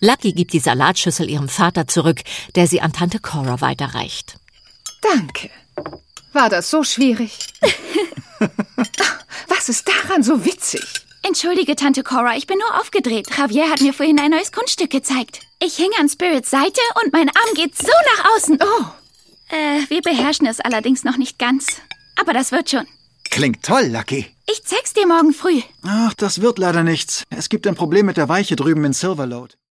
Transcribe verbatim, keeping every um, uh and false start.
Lucky gibt die Salatschüssel ihrem Vater zurück, der sie an Tante Cora weiterreicht. Danke. War das so schwierig? Was ist daran so witzig? Entschuldige, Tante Cora, ich bin nur aufgedreht. Javier hat mir vorhin ein neues Kunststück gezeigt. Ich hing an Spirits Seite und mein Arm geht so nach außen. Oh. Äh, wir beherrschen es allerdings noch nicht ganz. Aber das wird schon. Klingt toll, Lucky. Ich zeig's dir morgen früh. Ach, das wird leider nichts. Es gibt ein Problem mit der Weiche drüben in Silverlode.